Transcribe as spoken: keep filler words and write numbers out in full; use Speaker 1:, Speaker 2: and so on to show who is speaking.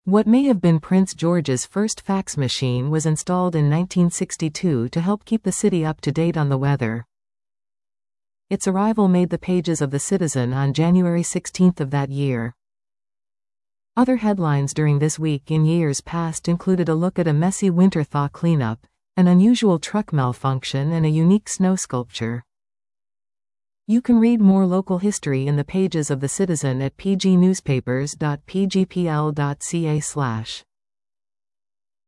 Speaker 1: What may have been Prince George's first fax machine was installed in nineteen sixty-two to help keep the city up to date on the weather. Its arrival made the pages of the Citizen on January sixteenth of that year. Other headlines during this week in years past included a look at a messy winter thaw cleanup, an unusual truck malfunction, and a unique snow sculpture. You can read more local history in the pages of the Citizen at p g newspapers dot p g p l dot c a slash